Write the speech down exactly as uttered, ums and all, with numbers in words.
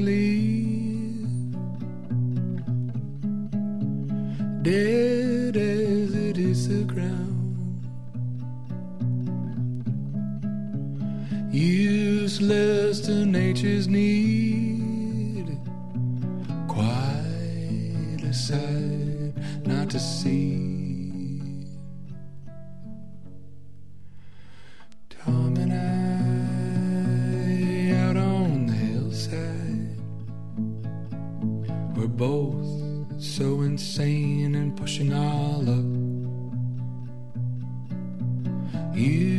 leave, dead as it is the ground, useless to nature's need, quite a sight not to see. Tom and I out on the hillside, we're both so insane and pushing our luck. You